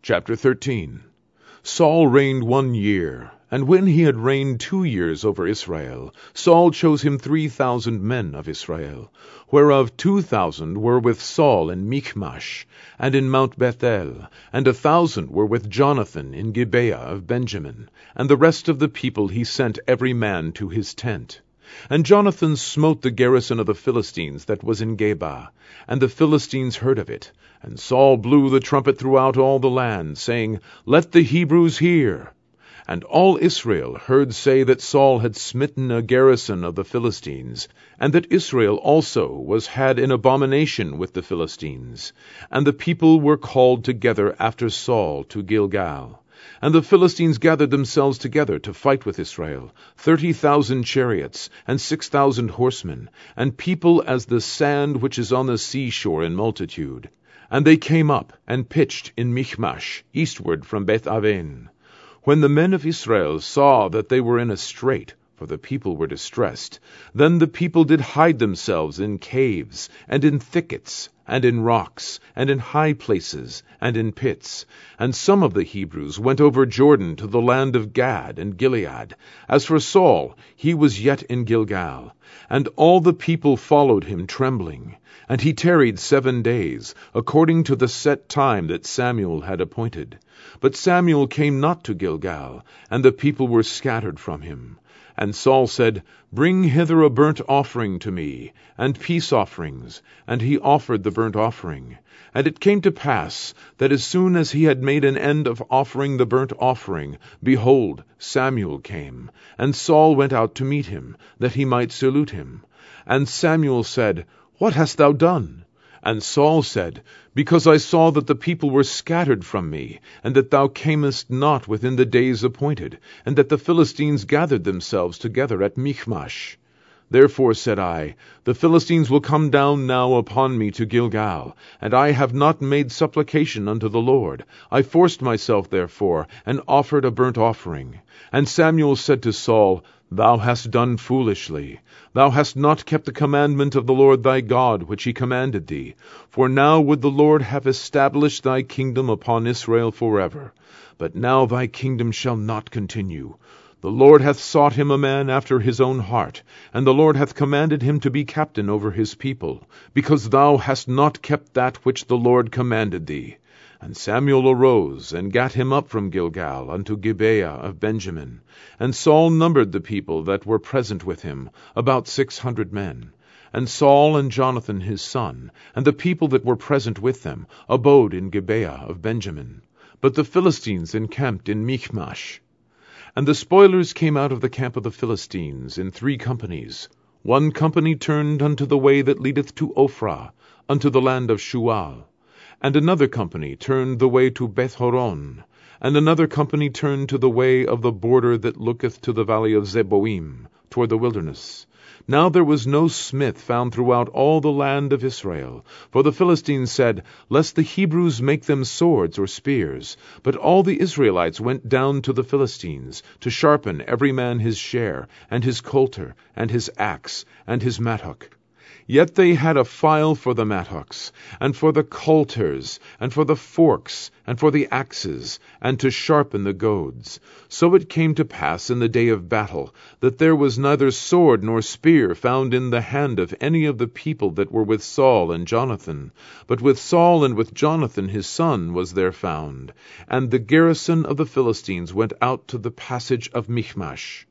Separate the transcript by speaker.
Speaker 1: Chapter 13. Saul reigned 1 year, and when he had reigned 2 years over Israel, Saul chose him 3,000 men of Israel, whereof 2,000 were with Saul in Michmash, and in Mount Bethel, and 1,000 were with Jonathan in Gibeah of Benjamin, and the rest of the people he sent every man to his tent. And Jonathan smote the garrison of the Philistines that was in Geba, and the Philistines heard of it. And Saul blew the trumpet throughout all the land, saying, Let the Hebrews hear. And all Israel heard say that Saul had smitten a garrison of the Philistines, and that Israel also was had in abomination with the Philistines. And the people were called together after Saul to Gilgal. And the Philistines gathered themselves together to fight with Israel, 30,000 chariots, and 6,000 horsemen, and people as the sand which is on the seashore in multitude. And they came up, and pitched in Michmash, eastward from Beth-aven. When the men of Israel saw that they were in a strait, for the people were distressed, then the people did hide themselves in caves, and in thickets, and in rocks, and in high places, and in pits. And some of the Hebrews went over Jordan to the land of Gad and Gilead. As for Saul, he was yet in Gilgal. And all the people followed him trembling. And he tarried 7 days, according to the set time that Samuel had appointed. But Samuel came not to Gilgal, and the people were scattered from him. And Saul said, Bring hither a burnt offering to me, and peace offerings. And he offered the burnt offering. And it came to pass, that as soon as he had made an end of offering the burnt offering, behold, Samuel came. And Saul went out to meet him, that he might salute him. And Samuel said, What hast thou done? And Saul said, Because I saw that the people were scattered from me, and that thou camest not within the days appointed, and that the Philistines gathered themselves together at Michmash. Therefore said I, The Philistines will come down now upon me to Gilgal, and I have not made supplication unto the Lord. I forced myself therefore, and offered a burnt offering. And Samuel said to Saul, Thou hast done foolishly. Thou hast not kept the commandment of the Lord thy God, which he commanded thee. For now would the Lord have established thy kingdom upon Israel forever. But now thy kingdom shall not continue. The Lord hath sought him a man after his own heart, and the Lord hath commanded him to be captain over his people, because thou hast not kept that which the Lord commanded thee. And Samuel arose, and gat him up from Gilgal unto Gibeah of Benjamin. And Saul numbered the people that were present with him, about 600 men. And Saul and Jonathan his son, and the people that were present with them, abode in Gibeah of Benjamin. But the Philistines encamped in Michmash. And the spoilers came out of the camp of the Philistines in 3 companies. 1 company turned unto the way that leadeth to Ophrah, unto the land of Shual. And another company turned the way to Beth-horon, and another company turned to the way of the border that looketh to the valley of Zeboim, toward the wilderness. Now there was no smith found throughout all the land of Israel, for the Philistines said, Lest the Hebrews make them swords or spears. But all the Israelites went down to the Philistines, to sharpen every man his share, and his coulter, and his axe, and his mattock. Yet they had a file for the mattocks, and for the coulters, and for the forks, and for the axes, and to sharpen the goads. So it came to pass in the day of battle, that there was neither sword nor spear found in the hand of any of the people that were with Saul and Jonathan, but with Saul and with Jonathan his son was there found. And the garrison of the Philistines went out to the passage of Michmash.